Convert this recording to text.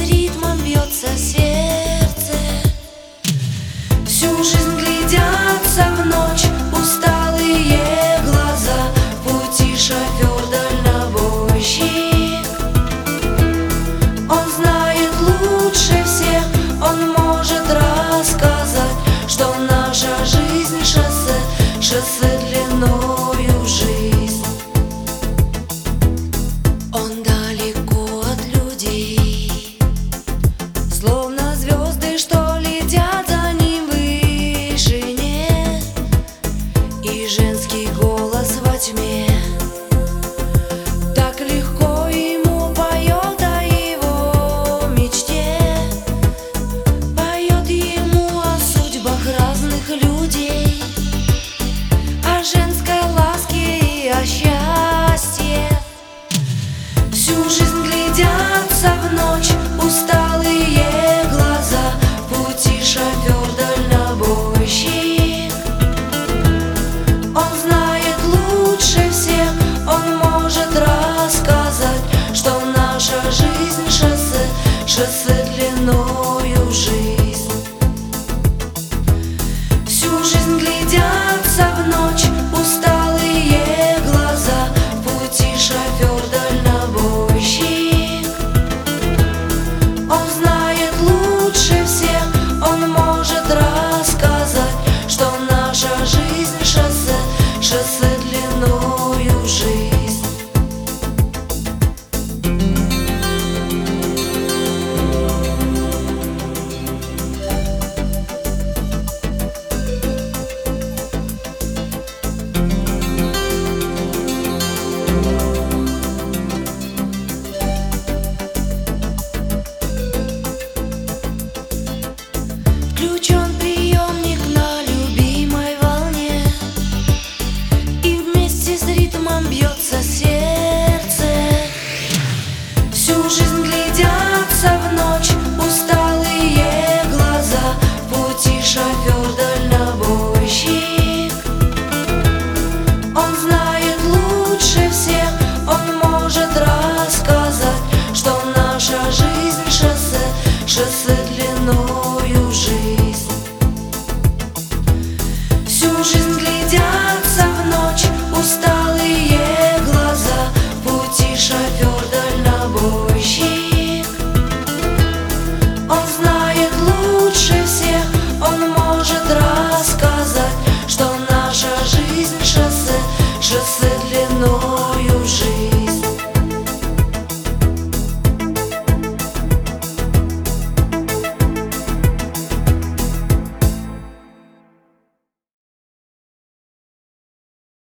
ритмом бьется сердце. Всю жизнь глядятся в ночь усталые глаза. В пути шофер дальнобойщик. Он знает лучше всех, он может рассказать, что наша жизнь шоссе, шоссе длиною в жизнь. Он далеко от людей, словно звезды, что летят за ним в вышине, и женский голос во тьме так легко ему поет о его мечте, поет ему о судьбах разных людей, о женской ласке и о счастье. Всю жизнь глядятся в ночь усталые глаза. В пути шофер дальнобойщик. Он знает лучше всех, он может рассказать, что наша жизнь шоссе, шоссе длиною в жизнь. Всю жизнь глядятся в ночь усталые глаза. В пути шофер дальнобойщик. Он знает лучше всех, он может рассказать, что наша жизнь шоссе, шоссе длиною в жизнь. Включен приемник на любимой волне, и вместе с ритмом бьется сердце. Всю жизнь